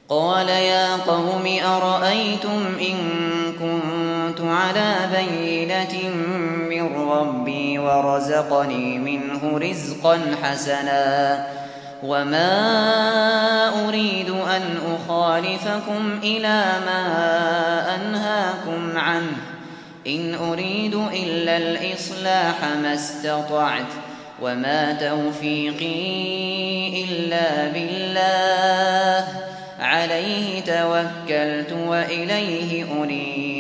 قال يا قوم أرأيتم إن كنت على بينة من ربي ورزقني منه رزقا حسنا وما أريد أن أخالفكم إلى ما أنهاكم عنه إن أريد إلا الإصلاح ما استطعت وما توفيقي إلا بالله عليه توكلت وإليه أنيب.